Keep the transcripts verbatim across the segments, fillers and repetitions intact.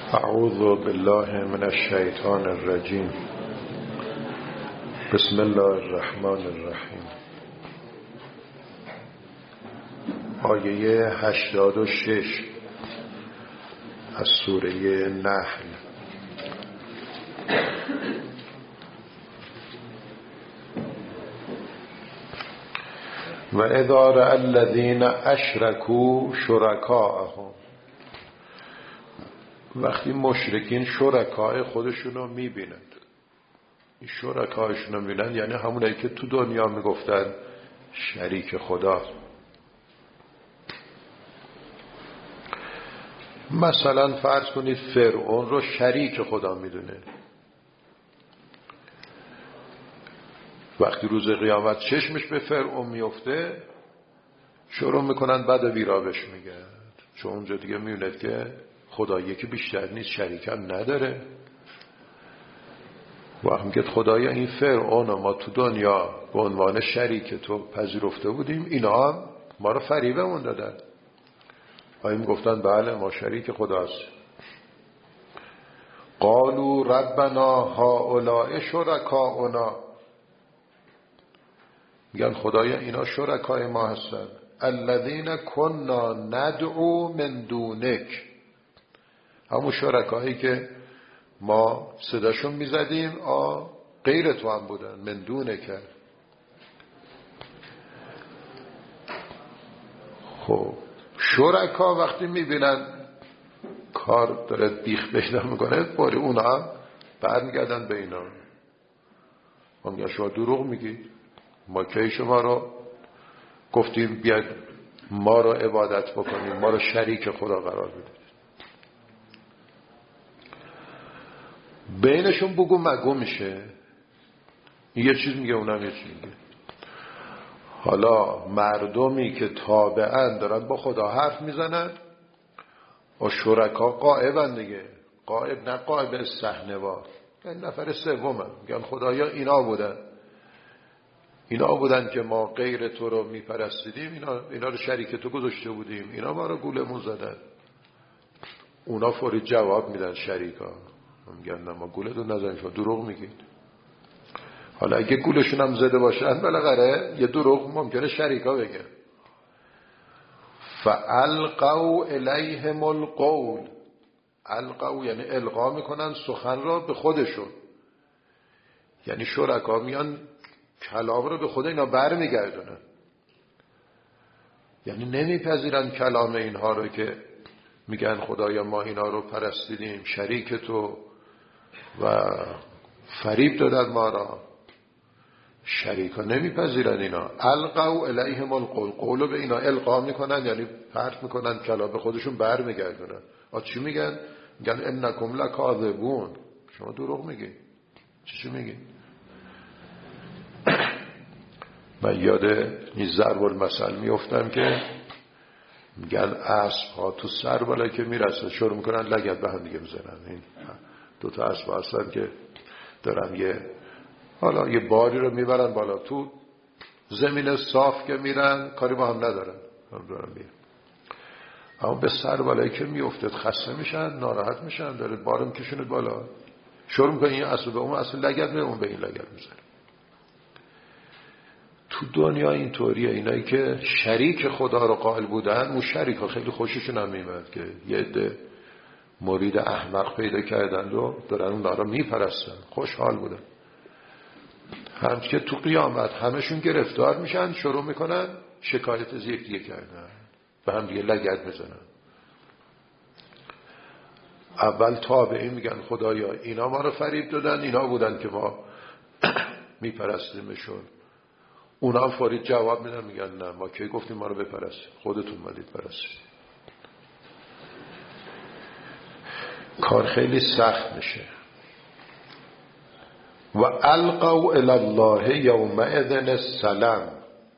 اعوذ بالله من الشیطان الرجیم. بسم الله الرحمن الرحیم. آیه هشتاد و شش از سوره نحل. و اذا رأى الذین اشرکوا شرکاءهم، وقتی مشرکین شرکای خودشون رو میبینند، این شرکایشون رو میبینند یعنی همونایی که تو دنیا میگفتن شریک خدا. مثلا فرض کنید فرعون رو شریک خدا میدونه، وقتی روز قیامت چشمش به فرعون میفته شروع میکنن بعد ویرابش میگن، چون اونجا دیگه میبیند که خدا یکی بیشتر نیست، شریک هم نداره. وقتی میگه خدایا این فرعون ما تو دنیا به عنوان شریک تو پذیرفته بودیم، اینا هم ما رو فریبمون دادن. آیا میگفتن بله ما شریک خداست. قالوا ربنا هؤلاء شرکاؤنا، میگن خدایا اینا شرکای ما هستن. الذین کنا ندعو من دونک، همون شرکایی که ما صداشون میزدیم آ غیر تو هم بودن. من دونک، خب شرکا وقتی میبینن کار داره بیخ پیدا میکنه باری اونا هم برمیگردن به اینا. ما میگن شما دروغ میگید، ما کی شما رو گفتیم بیاد ما رو عبادت بکنیم، ما رو شریک خدا قرار بدید. بینشون بگو مگو میشه، یه چیز میگه اونم یه چیز میگه. حالا مردمی که تابعن دارن با خدا حرف میزنن و شرکا غائبن دیگه، غائب نه غائب استحنوا، این نفر سومن. میگن خدایا اینا بودن اینا بودن که ما غیر تو رو میپرستیدیم، اینا, اینا رو شریک تو گذاشته بودیم، اینا ما رو گولمون زدن. اونا فوری جواب میدن شریکا، میگن نه ما گولتون نزدیم، شما دروغ میگید. حالا اگه گولشون هم زده باشن بالاخره یه دروغ ممکنه شریکا بگن. فالقوا الیهم القول، القوا یعنی القا میکنن سخن را به خودشون، یعنی شرکا میان کلام رو به خود اینا بر میگردونن، یعنی نمیپذیرن کلام اینها رو که میگن خدایا ما اینا رو پرستیدیم شریک تو و فریب دادن ما را. شریکا نمیپذیرن اینا. القوا الیهم القول، قولو به اینا القا میکنن یعنی پرت میکنن، کلام به خودشون بر میگردونن. آ چی میگن؟ میگن انکم لکاذبون، شما دروغ میگی. چی چی میگی؟ من یاد این ضرب المثل میافتم که میگن اسب ها تو سر بالا که میرسه شروع میکنن لگد به هم دیگه میزنن. این دو تا اسب هستن که دارن یه حالا یه باری رو میبرن بالا، تو زمین صاف که میرن کاری با هم ندارن، هم دارن میرن. اما به سر بالایی که میافتد خسته میشن، ناراحت میشن، داره بارم کشونه بالا، شروع میکنن این اسب به اون اسب لگد میزنن، اون به این لگد میزنن. تو دنیا اینطوریه. اینایی که شریک خدا رو قائل بودن، اون شریک ها خیلی خوششون هم میمد که یه عده مرید احمق پیدا کردن و دارن اون رو میپرستن، خوشحال بودن. همچنین که تو قیامت همشون گرفتار میشن، شروع میکنن شکایت از یک دیگه کردن، به هم دیگه لگد میزنن. اول تابعین میگن خدایا اینا ما رو فریب دادن، اینا بودن که ما میپرستیمشون. اونا فوری جواب میدن، میگن نه ما کی گفتیم ما رو بپرستید، خودتون مالید پرستید. کار خیلی سخت میشه. و القوا الی الله یومئذ السلام،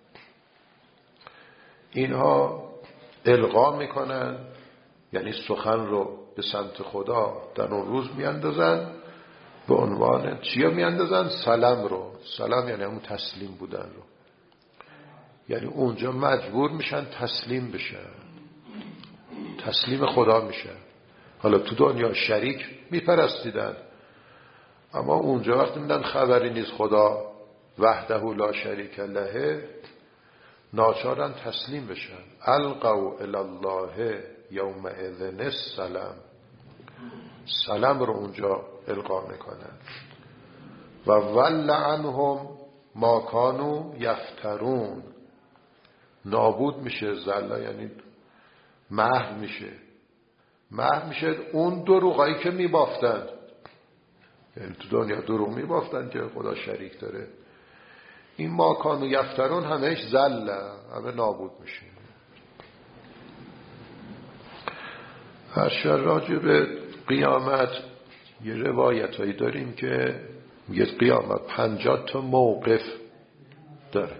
اینها القا میکنن یعنی سخن رو به سمت خدا در اون روز میاندازن. به عنوان چیا میاندازن؟ سلام رو. سلام یعنی همون تسلیم بودن رو، یعنی اونجا مجبور میشن تسلیم بشن، تسلیم خدا میشن. حالا تو دنیا شریک میپرستیدن، اما اونجا وقتی میدن خبری نیست خدا وحده لا شریک له، ناچارن تسلیم بشن. القوا الی الله یومئذ السلام، سلام رو اونجا القا میکنن. و ول عنهم ما کانوا یفترون، نابود میشه. زله یعنی محو میشه، محو میشه اون دروغایی که میبافتن. یعنی تو دنیا دروغ میبافتن که خدا شریک داره، این ما کانوا یفترون همهش زله، همه نابود میشه. هر راجع به قیامت یه روایت هایی داریم که میگه قیامت پنجاه تا موقف داره.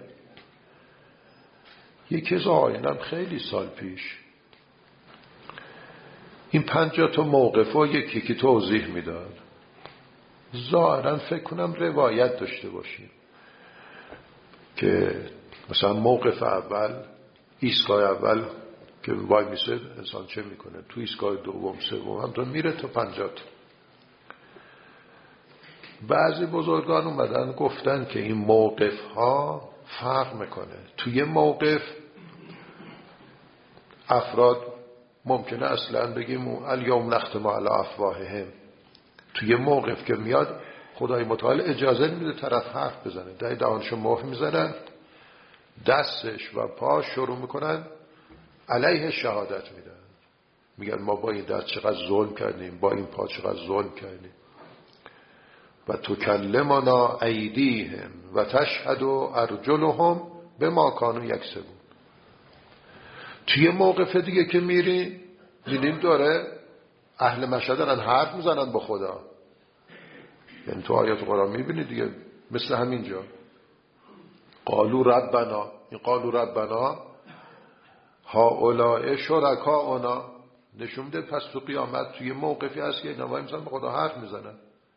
یکی از آیینم خیلی سال پیش این پنجاه تا موقف رو یکی که توضیح میداد. ظاهرا فکر کنم روایت داشته باشیم که مثلا موقف اول، ایستگاه اول که وای میسه انسان چه میکنه، تو ایستگاه دوم سوم هم تو میره تا پنجاه تا. بعضی بزرگان اومدن گفتن که این موقف ها فرق میکنه. توی موقف افراد ممکنه اصلا بگیم الیوم نختم علی افواههم، توی موقف که میاد خدای متعال اجازه میده طرف حرف بزنه، دهی دهانشو مهر میزنن، دستش و پاش شروع میکنن علیه شهادت میدن، میگن ما با این دست چقدر ظلم کردیم، با این پا چقدر ظلم کردیم. و تکلمنا ایدیهم و تشهد ارجلهم بما کانوا یکسبون. توی موقف دیگه که میری دیدیم داره اهل مشهد دارن حرف میزنن با خدا. یعنی تو آیات قرآن میبینی دیگه مثل همینجا قالوا ربنا، این قالوا ربنا هؤلاء شرکاؤنا، نشون میده پس تو قیامت توی موقفی هست که نوای میزنن با خدا حرف میزنن.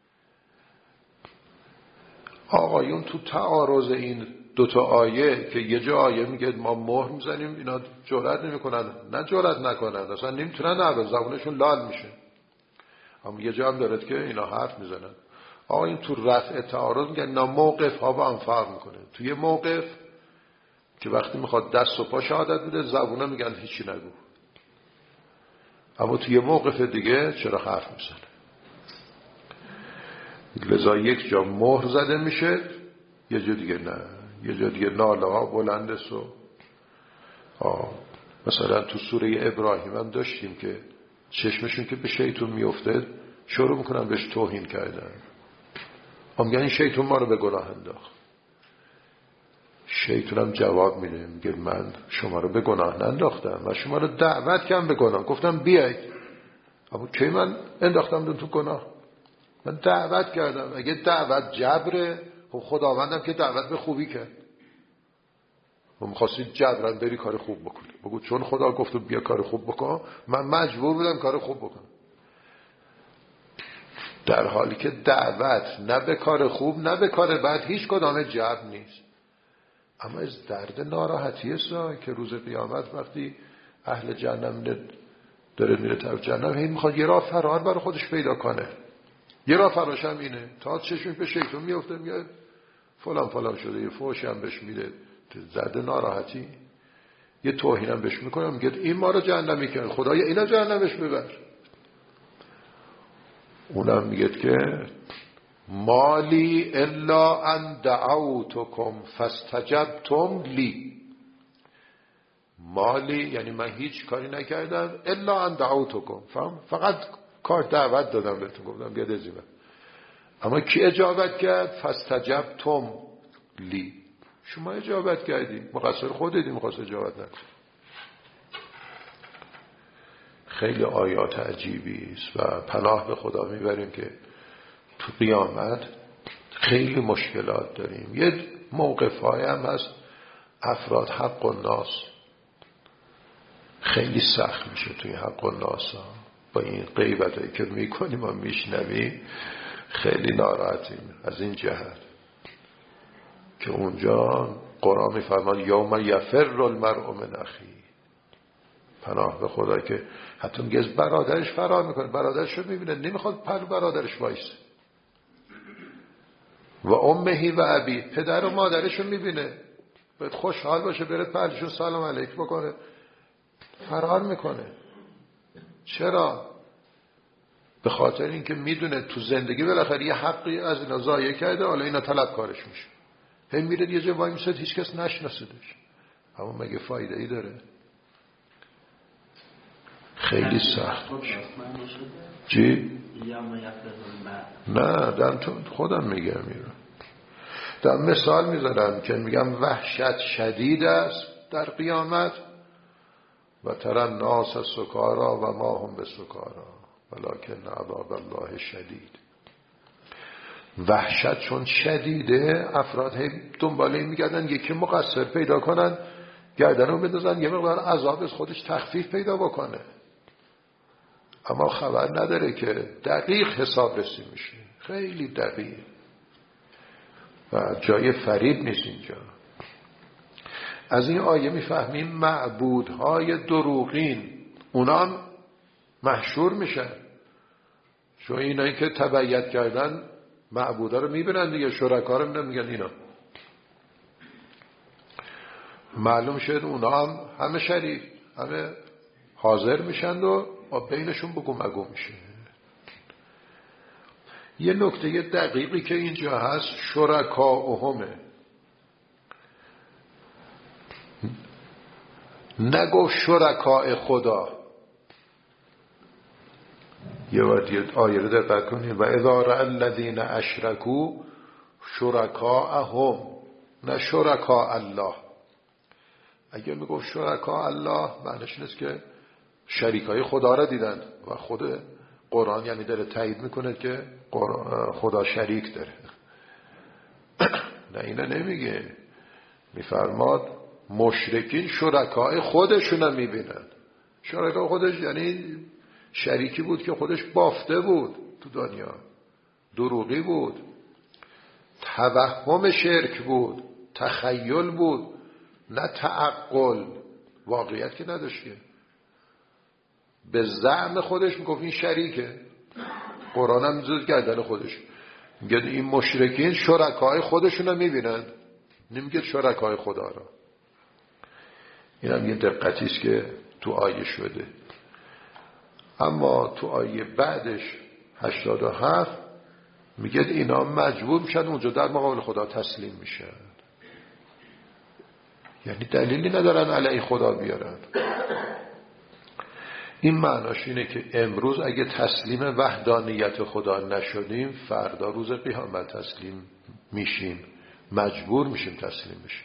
آقایون تو تعارض این دوتا آیه که یه جا آیه میگه ما مهر میزنیم، اینا جرئت نمیکنن، نه جرئت نکنن، اصلا نمیتونن، نه زبونشون لال میشه. اما یه جا هم دارد که اینا حرف میزنن. آقایون تو رفع تعارض میگن اینا موقف ها با هم فرق میکنه. توی موقف که وقتی میخواد دست و پا شهادت بده زبونه میگن هیچی نگو، اما توی موقف دیگه چرا حرف میزنه. لذا یک جا مهر زده میشه، یه جا دیگه نه، یه جا دیگه ناله ها بلنده سو. آه. مثلا تو سوره ابراهیم هم داشتیم که چشمشون که به شیطون میفته شروع میکنن بهش توهین کردن، هم میگن این شیطون ما رو به گناه انداخت. شیطون هم جواب میده، میگه من شما رو به گناه ننداختم، من شما رو دعوت کردم به گناه، گفتم بیایید، اما کی من انداختم تو گناه؟ من دعوت کردم. اگه دعوت جبره، خب خداوندم که دعوت به خوبی کرد، و میخواستید جبران بری کار خوب بکنی، بگو چون خدا گفت بیا کار خوب بکن، من مجبور بودم کار خوب بکنم. در حالی که دعوت نه به کار خوب نه به کار بد هیچ کدام جبر نیست. اما از درد ناراحتی است که روز قیامت وقتی اهل جهنم داره میره طرف جهنم، هی میخواد یه راه فرار برای خودش پیدا کنه. یه راه فراش هم اینه، تا چشمش به شیطون میفته میگه فلان فلان شده، یه فوشی هم بهش میده، درد ناراحتی، یه توهین هم بهش میکنه، میگه این ما رو جهنمی کرد، خدایا اینا جهنمش ببر. اونم میگه که مالی الا ان دعوتکم فاستجبتم لی، مالی یعنی من هیچ کاری نکردم، الا ان دعوتکم، فهم؟ فقط کار دعوت دادم بهتون، گفتم بیاد ازیبه، اما کی اجابت کرد؟ فاستجبتم لی، شما اجابت کردید، مقصر خودتون، مقصر اجابت نکنید. خیلی آیات عجیبی است و پناه به خدا میبریم که تو قیامت خیلی مشکلات داریم. یه موقف های هم هست افراد حق الناس خیلی سخت میشه توی حق الناس ها. با این غیبت هایی که میکنیم و میشنویم خیلی ناراحتیم از این جهت که اونجا قرآن میفرماد یوم یفر المرء من اخیه، پناه به خدا که حتی میگه برادرش فرار میکنه، برادرش رو میبینه نمیخواد پلو برادرش وایسه. و امهی و ابی، پدر و مادرش رو میبینه باید خوشحال باشه بره پلوشون سلام علیک بکنه، فرار میکنه. چرا؟ به خاطر اینکه میدونه تو زندگی بالاخره یه حقی از اینا ضایع کرده، حالا اینا طلبکارش میشه. هی میره یه جا وای میسه هیچ کس نشناسدش، اما مگه فایده ای داره؟ خیلی سخت میشه. چی؟ نه دارم تو خودم میگم میرم دارم مثال میذارم که میگم وحشت شدید است در قیامت و ترى الناس سکارا و ما هم بسکارا ولکن عذاب الله شدید. وحشت چون شدیده افراد هی دنباله این میگردن یکی مقصر پیدا کنن گردنو بدازن یه مقدار عذاب از خودش تخفیف پیدا بکنه، اما خبر نداره که دقیق حساب رسی میشه، خیلی دقیق و جای فریب نیست اینجا. از این آیه میفهمیم معبودهای دروغین اونا هم محشور میشن، چون اینایی که تبعیت کردن معبودا رو میبینن دیگه، شرکا رو میبینن میگن اینا. معلوم شد اونا هم همه شریک همه حاضر میشن و بینشون بگو مگو میشه. یه نکته دقیقی که اینجا هست شرکاؤهمه، نگو شرکاء خدا. یه وقت آیه رو دقت کنید و اذا رأى الذین اشرکوا شرکاءهم، نه شرکاء الله. اگه میگو شرکاء الله معنیش نیست که شریکای خدا را دیدن و خود قرآن یعنی داره تایید میکنه که خدا شریک داره. نه اینا نمیگه، میفرماد مشرکین شرکای خودشون هم میبینن. شرکای خودش یعنی شریکی بود که خودش بافته بود تو دنیا، دروغی بود، توهم شرک بود، تخیل بود، نه تعقل، واقعیت که نداشت که به زعم خودش میگفت این شریکه. قرآن هم میذاره گردن خودش میگه این مشرکین شرکای خودشون رو میبینن، نمیگه شرکای خدا را. این هم یه دقتیست که تو آیه شده. اما تو آیه بعدش هشتاد و هفت میگه اینا مجبور میشن اونجا در مقابل خدا تسلیم میشن، یعنی دلیلی ندارن علیه خدا بیارن. این معناش اینه که امروز اگه تسلیم وحدانیت خدا نشدیم فردا روز قیامت تسلیم میشیم، مجبور میشیم تسلیم بشیم.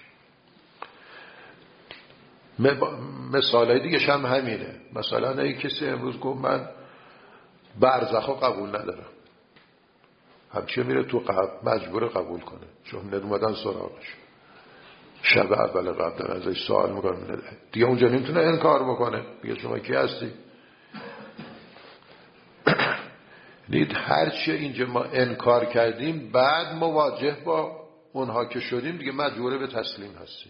مثالای دیگه هم همینه. مثلا اگه کسی امروز گفت من برزخو قبول ندارم، همچه میره تو قبر مجبور قبول کنه، چون ندومدن سراغش شب اول قبل ازش سوال میکنه دیگه اونجا نمیتونه انکار بکنه، بگه شما کی هستی؟ دید هرچی اینجا ما انکار کردیم بعد مواجه با اونها که شدیم دیگه مجبوره به تسلیم هستیم.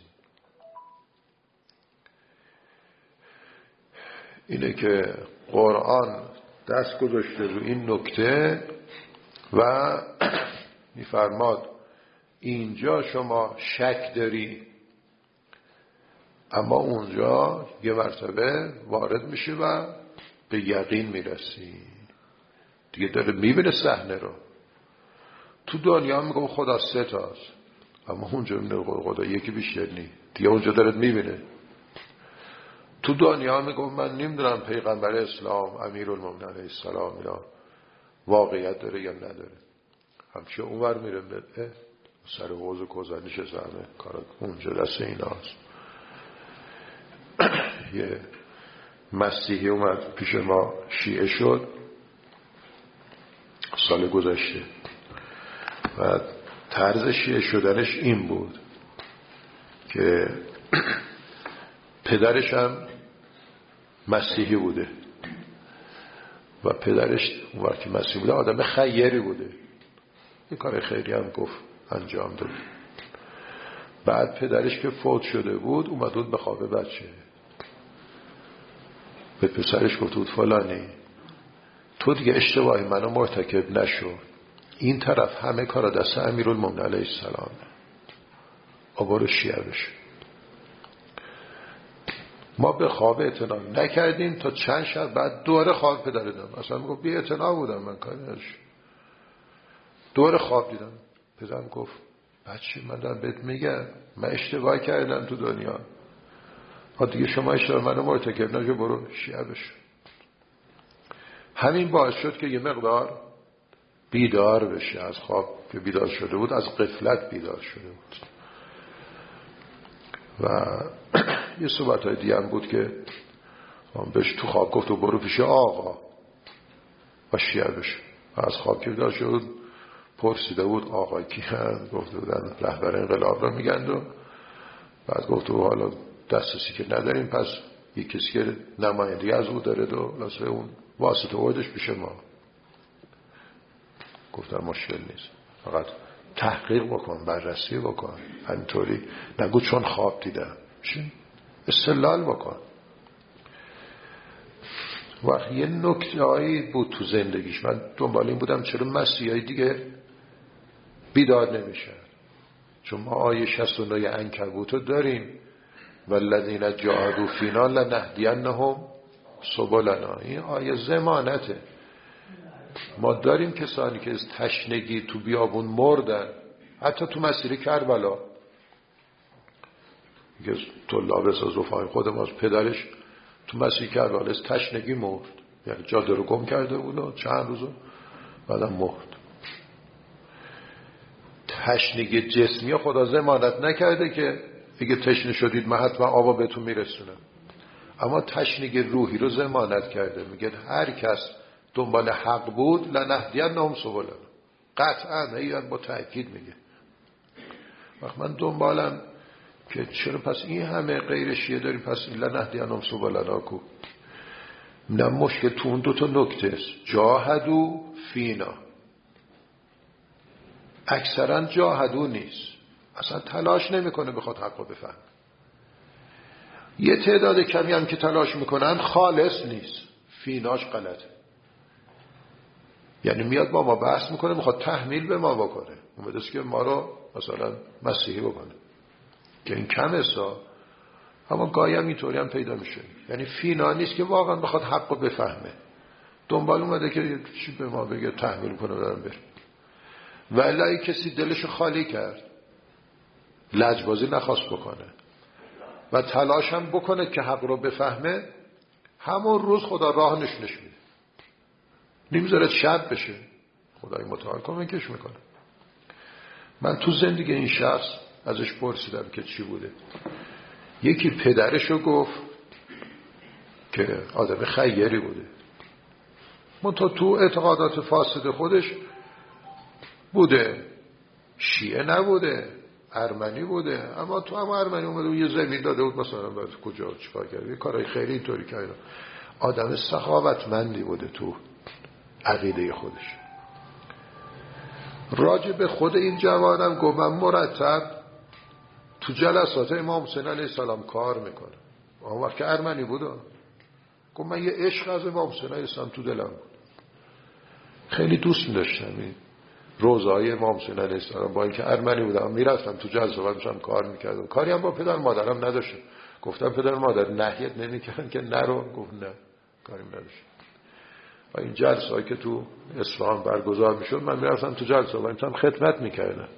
اینه که قرآن دست گذاشته رو این نکته و میفرماد اینجا شما شک داری، اما اونجا یه مرتبه وارد میشه و به یقین میرسی دیگه. داره میبینه صحنه رو. تو دنیا میگم خدا سه تاست، اما اونجا میگه خدا یکی بیشتر نی دیگه، اونجا داره میبینه. تو دنیا میگم من نمیدونم پیغمبر اسلام امیرالمومنین علیه السلام اینا واقعیت داره یا نداره، همچه اونور میره بده سر حوض کوزه نشسته همه کارا اونجا دست ایناست. یه مسیحی اومد پیش ما شیعه شد سال گذشته و طرز شیعه شدنش این بود که پدرش هم مسیحی بوده و پدرش اون وقتی مسیحی بوده آدم خیری بوده، یه کار خیری هم گفت انجام داد. بعد پدرش که فوت شده بود اومد بود به خواب بچه به پسرش گفت بود فلانی تو دیگه اشتباهی منو مرتکب نشو، این طرف همه کارا دست امیرالمومنین علیه السلام، آبارو شیعه بشه. ما به خواب اعتنا نکردیم تا چند شب بعد دوره خواب پدر دادم. اصلا میگفت بی اعتنا بودم من، کاری نداشتم. دوره خواب دیدم پدرم گفت بچه من دارم بهت میگم من اشتباه کردم تو دنیا، ها دیگه شما اشتباه منو مرتکب نشو، برو شیعه بشو. همین باعث شد که یه مقدار بیدار بشه از خواب که بیدار شده بود، از غفلت بیدار شده بود. و یه صحبت های دیگه هم بود که بهش تو خواب گفت و برو پیش آقا و شیعه بشه. از خواب که بیدار شد پرسیده بود آقا کی هست؟ گفته بودن رهبر انقلاب را میگند. و بعد گفت و حالا دسترسی که نداریم، پس یک کسی که نمایندگی از او داره و لازم اون واسطه وردش پیش ما. گفتم مشکل نیست، فقط تحقیق بکن، بررسی بکن، همینطوری نگو چون خواب دیدم، استدلال بکن. وقتی یه نکته هایی بود تو زندگیش، من دنبال این بودم چرا مسیحایی دیگه بیدار نمیشن. چون ما آیه شصت و نه عنکبوت رو داریم والذین جاهدوا فینا لنهدینهم سبلنا. این آیه ضمانته. ما داریم کسانی که از تشنگی تو بیابون مردن، حتی تو مسیر کربلا. یکی طلاب رساز رفاقی خودم از پدرش تو مسیر کربلا از تشنگی مرد، یعنی جاده رو گم کرده بود و چند روز بعدم مرد. تشنگی جسمی خدا ضمانت نکرده که اگه تشنه شدید من حتما آبا بهتون میرسونم، اما تشنگی روحی رو ضمانت کرده. میگه هر کس دنبال حق بود لنهدینهم سبلنا، قطعا ایران با تأکید میگه. وقت من دنبالم که چرا پس این همه غیر شیعه داریم، پس لنهدینهم سبلنا کو؟ نه، مشکل تو اون دوتا نکته است. جاهدوا فینا، اکثرا جاهدوا نیست، اصلا تلاش نمیکنه بخواد حق رو بفهم. یه تعداد کمی هم که تلاش میکنن خالص نیست، فیناش غلطه. یعنی میاد با ما بحث میکنه، میخواد تحمیل به ما بکنه، اومده است که ما رو مثلا مسیحی بکنه، که این کم اسا. اما گاهی هم اینطوری هم پیدا میشه، یعنی فینا نیست که واقعا بخواد حق رو بفهمه، دنبال اومده که چی به ما بگه تحمیل کنه برم بره. ولی کسی دلش خالی کرد، لجبازی نخواست بکنه و تلاش هم بکنه که حق رو بفهمه، همون روز خدا راه نشونش میده، نمیذاره شب بشه، خدای متعال کمکش میکنه. من تو زندگی این شخص ازش پرسیدم که چی بوده. یکی پدرشو گفت که آدم خیری بوده، منتها تو اعتقادات فاسد خودش بوده، شیعه نبوده، ارمنی بوده. اما تو هم ارمنی اومده بود یه زمین داده بود مثلا باید کجا چیکار کرده، یه کارهای خیلی اینطوری کرده. آدم سخاوتمندی بوده تو عقیده خودش. راجع به خود این جوانم گفت من مرتب تو جلسات امام حسین علیه السلام کار میکنم. اون وقت که ارمنی بود گفت من یه عشق از امام حسین علیه السلام تو دلم بود، خیلی دوست می‌داشتم این روزهای امام حسین علیه السلام. با اینکه ارمنی بودم میرفتم تو جلساتشون کار میکردم، کاری هم با پدر مادرم نداشتم. گفتم پدر مادر نهیت نمیکردن که نرو؟ گفت نه، کاری نداشتم. و این جلسه‌ای که تو اصفهان برگزار میشد من میرفتم تو جلسه و اینم خدمت میکردم.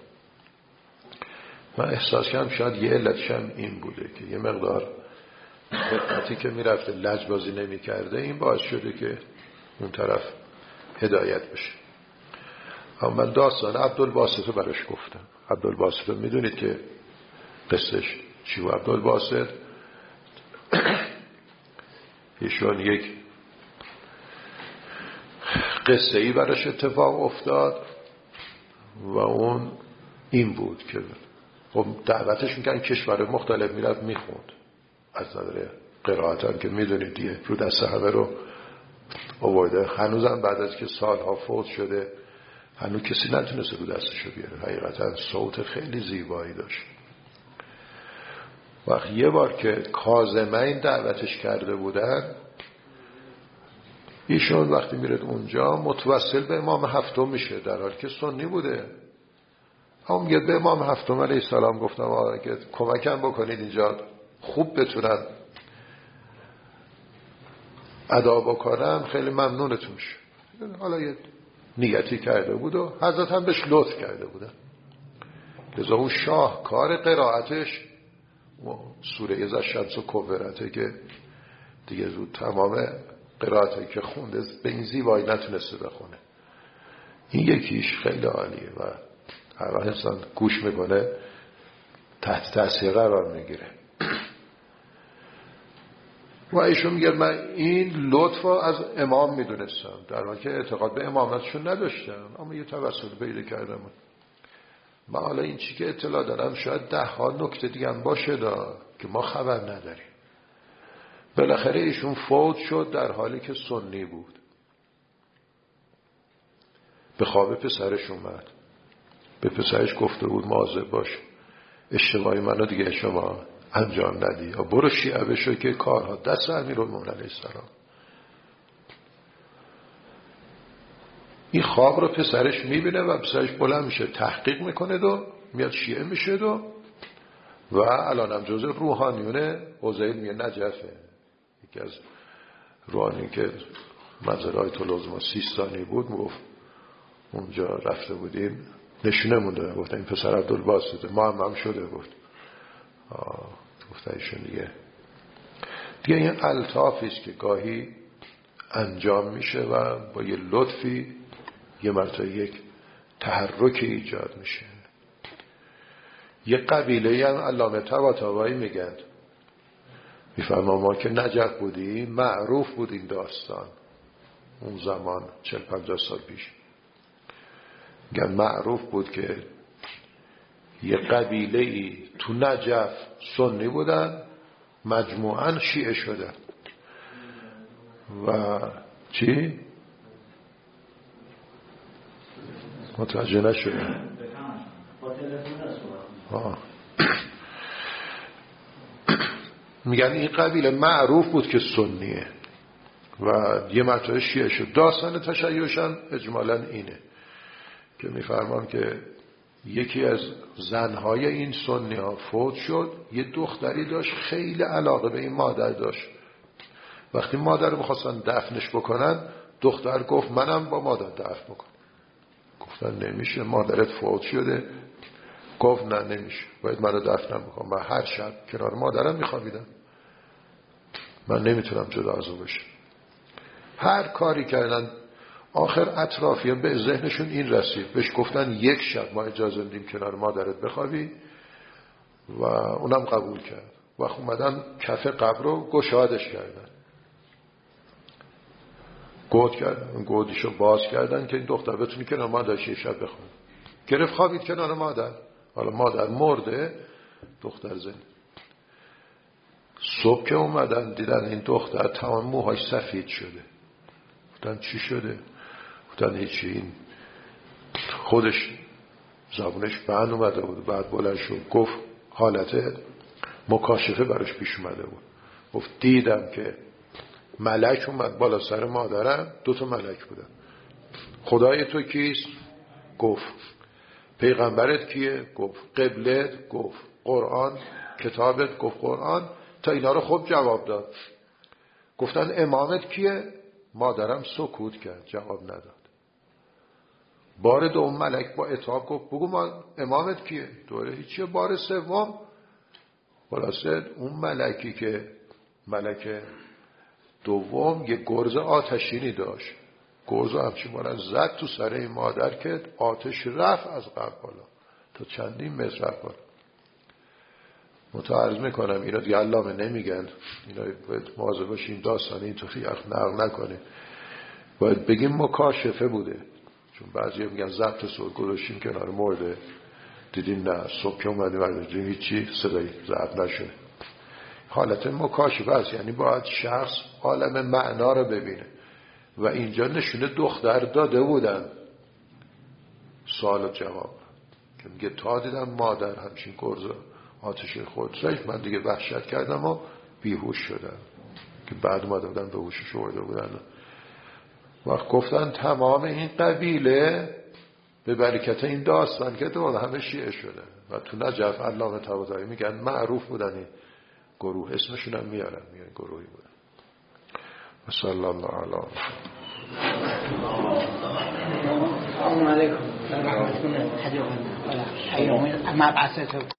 من احساس کردم شاید یه علتش هم این بوده که یه مقدار خدمتی که میرفته لجبازی نمیکرده، این باعث شده که اون طرف هدایت بشه. اما من داستان عبدالباسط رو براش گفتم. عبدالباسط رو میدونید که قصهش چی بود؟ عبدالباسط ایشون یک قصه ای براش اتفاق افتاد و اون این بود که خب دعوتش میکنن کشور مختلف میرفت میخوند، از نظر قرائت هم که میدونید دیگه رو دست همه رو آورده. هنوزم بعد از که سالها فوت شده هنوز کسی نتونسته رو دستشو بیاره. حقیقتا صوت خیلی زیبایی داشت. وقت یه بار که کاظمین دعوتش کرده بودن ایشون وقتی میرد اونجا متوسل به امام هفتم میشه، در حالی که سنی بوده. هم میگه به امام هفتم علیه السلام گفتم آقا که کمکم بکنید اینجا خوب بتونن ادا بکنن، خیلی ممنونتون میشه. حالا یه نیتی کرده بود و حضرت هم بهش لطف کرده بودن. لذا اون شاه کار قرائتش سوره ز الشمس کورته که دیگه زود تمام قرائتی که خونده به این زیبایی نتونسته بخونه. این یکیش خیلی عالیه و هر وقت انسان گوش میکنه تحت تاثیر قرار میگیره. و ایشون میگه من این لطف از امام میدونستم، در حالی که اعتقاد به امامتشون نداشتم، اما یه توسل پیدا کردم. من حالا این چی که اطلاع دارم شاید ده ها نکته دیگه هم باشه دا که ما خبر نداریم. بالاخره ایشون فوت شد در حالی که سنی بود. به خواب پسرش اومد، به پسرش گفته بود مواظب باش، اشتباهی منو دیگه شما انجام ندی یا برو شیعه بشو که کارها دست امیرالمومنین علیه السلام. این خواب رو پسرش میبینه و پسرش بلند میشه تحقیق میکنه و میاد شیعه میشه و و الانم جزء روحانیون حوزه میگه نجفه، یکی از روحانی که منزل آیت العظما سیستانی بود. میگفت اونجا رفته بودیم نشونه مونده، گفت این پسر عبدالباسطه ما هم هم شده. گفت گفت ایشون دیگه دیگه این الطافی است که گاهی انجام میشه و با یه لطفی یه مرتبه یک تحرکی ایجاد میشه. یه قبیله هم علامه طباطبایی میگن، میفرما ما که نجف بودیم معروف بود این داستان اون زمان چل پنجاه سال پیش. میگن معروف بود که یه قبیله ای تو نجف سنی بودن مجموعاً شیعه شدن و چی؟ متوجه نشدن. میگن این قبیله معروف بود که سنیه و یه مرتبه شیعه شد. داستان تشیعشان اجمالاً اینه که میفرمان که یکی از زنهای این سنی ها فوت شد، یه دختری داشت خیلی علاقه به این مادر داشت. وقتی مادر رو بخواستن دفنش بکنن دختر گفت منم با مادر دفن بکن. گفتن نمیشه مادرت فوت شده. گفت نه نمیشه، باید من رو دفنم بکن، من هر شب کنار مادرم میخوابیدم، من نمیتونم جدا از او بشم. هر کاری کردن آخر اطرافی به ذهنشون این رسید، بهش گفتن یک شب ما اجازه میدیم کنار مادرت بخوابی و اونم قبول کرد. و اومدن کف قبر رو گشادش کردن، گود کردن، گودیشو باز کردن که این دختر بتونی کنار مادرش یه شب بخوابه. گرفت خوابید کنار مادر. حالا مادر مرده، دختر زنده. صبح که اومدن دیدن این دختر تمام موهاش سفید شده. گفتن چی شده؟ گفتن هیچی، این خودش زبونش بند اومده بود. بعد بلند شد گفت حالت مکاشفه براش پیش اومده بود. گفت دیدم که ملک اومد بالا سر مادرم، دو تا ملک بودن. خدای تو کیست؟ گفت. پیغمبرت کیه؟ گفت. قبلت؟ گفت. قرآن کتابت؟ گفت قرآن. تا اینا رو خوب جواب داد. گفتن امامت کیه؟ مادرم سکوت کرد، جواب نداد. بار دوم ملک با عتاب گفت بگو ما امامت کیه؟ دوره هیچیه. بار سوم خلاصه اون ملکی که ملک دوم یه گرز آتشینی داشت، گرز همچین مانن زد تو سر این مادر که آتش رفت از قبل بالا تا چندین متر رفت بالا. متعرض میکنم اینا دیگه علامه نمیگن، اینا باید مواظب باشیم داستانی اینطوری نقل نکنیم، باید بگیم مکاشفه بوده. چون بعضی میگن ضبط صوت گذاشتیم کنار مرده، دیدیم نه صبح که اومدیم برداشتیم هیچی صدایی ضبط نشده. حالت مکاشفه است، یعنی باید شخص عالم معنا رو ببینه و اینجا نشونه دختر داده بودن سوال و جواب که میگه تا دیدم مادر همچین گرز آتش خودش، من دیگه وحشت کردم و بیهوش شدم که بعد اومده بودن به هوشش آورده بودن. وقت گفتن تمام این قبیله به برکت این داستان که دور همه شیعه شده و تو نجف علامه طباطبایی میگن معروف بودن این گروه، اسمشون هم میارن، میگن گروهی بودن. و صلی الله علیه و السلام علیکم.